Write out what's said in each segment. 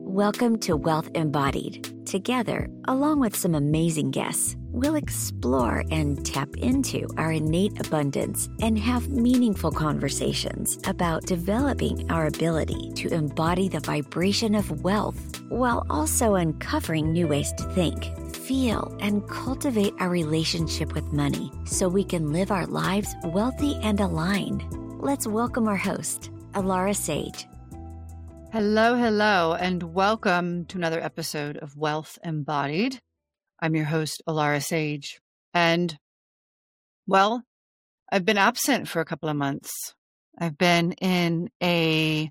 Welcome to Wealth Embodied. Together, along with some amazing guests, we'll explore and tap into our innate abundance and have meaningful conversations about developing our ability to embody the vibration of wealth while also uncovering new ways to think, feel, and cultivate our relationship with money so we can live our lives wealthy and aligned. Let's welcome our host, Alara Sage. Hello, and welcome to another episode of Wealth Embodied. I'm your host, Alara Sage. And, well, I've been absent for a couple of months. I've been in a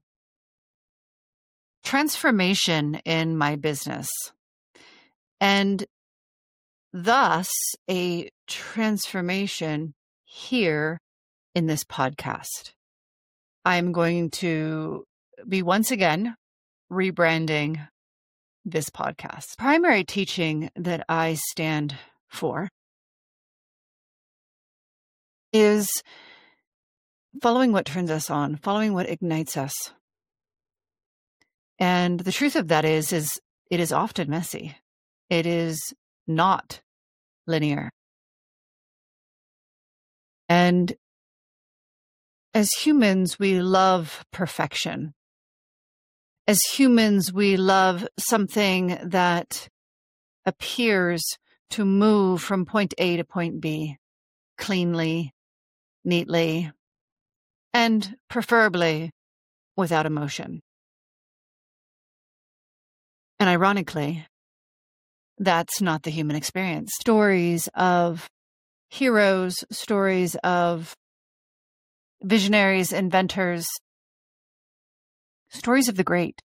transformation in my business, and thus a transformation here in this podcast. I'm going to be once again rebranding this podcast. Primary teaching that I stand for is following what turns us on, following what ignites us. And the truth of that is it is often messy. It is not linear. And as humans, we love perfection. As humans, we love something that appears to move from point A to point B cleanly, neatly, and preferably without emotion. And ironically, that's not the human experience. Stories of heroes, stories of visionaries, inventors, stories of the great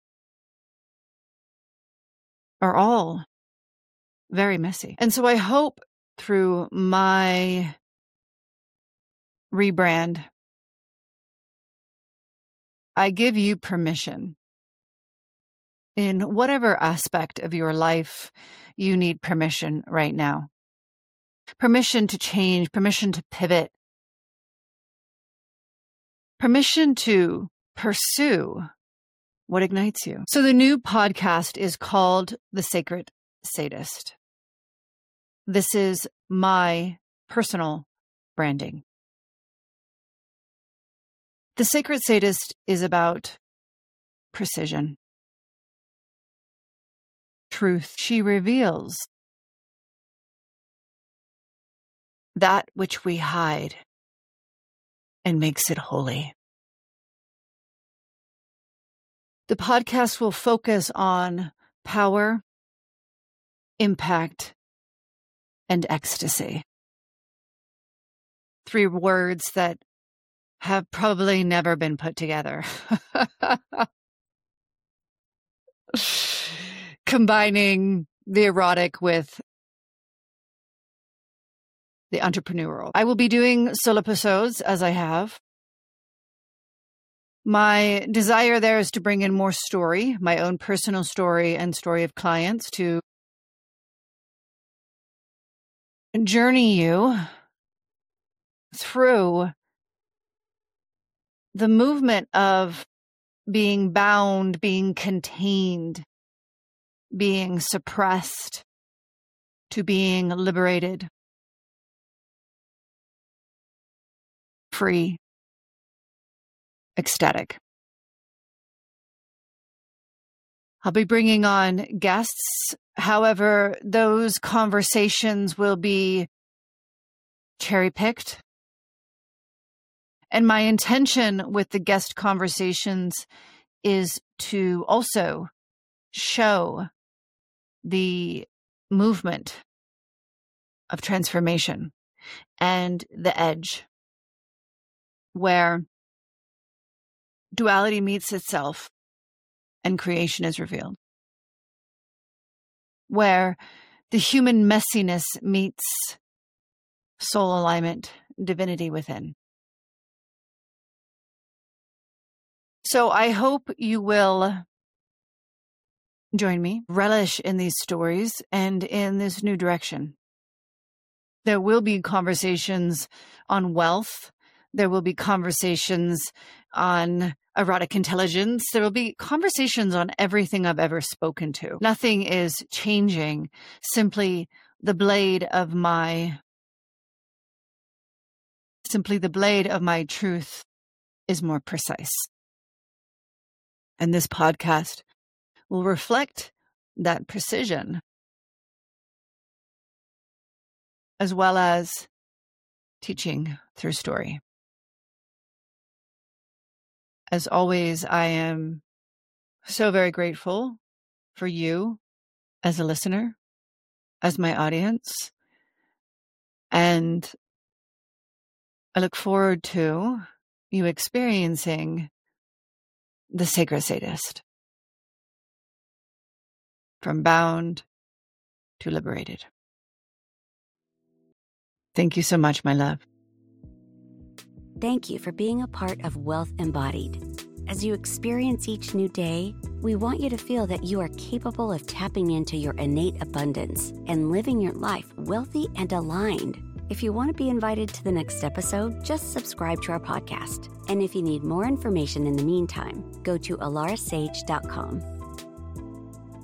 are all very messy. And so I hope through my rebrand, I give you permission in whatever aspect of your life you need permission right now. Permission to change, permission to pivot, permission to pursue what ignites you. So the new podcast is called The Sacred Sadist. This is my personal branding. The Sacred Sadist is about precision, truth. She reveals that which we hide and makes it holy. The podcast will focus on power, impact, and ecstasy. 3 words that have probably never been put together. Combining the erotic with the entrepreneurial. I will be doing solo episodes as I have. My desire there is to bring in more story, my own personal story and story of clients, to journey you through the movement of being bound, being contained, being suppressed, to being liberated, free, ecstatic. I'll be bringing on guests. However, those conversations will be cherry-picked. And my intention with the guest conversations is to also show the movement of transformation and the edge where duality meets itself and creation is revealed, where the human messiness meets soul alignment, divinity within. So I hope you will join me, relish in these stories and in this new direction. There will be conversations on wealth There will be conversations on erotic intelligence. There will be conversations on everything I've ever spoken to. Nothing is changing. Simply the blade of my truth is more precise. And this podcast will reflect that precision, as well as teaching through story. As always, I am so very grateful for you as a listener, as my audience, and I look forward to you experiencing the Sacred Sadist, from bound to liberated. Thank you so much, my love. Thank you for being a part of Wealth Embodied. As you experience each new day, we want you to feel that you are capable of tapping into your innate abundance and living your life wealthy and aligned. If you want to be invited to the next episode, just subscribe to our podcast. And if you need more information in the meantime, go to alarisage.com.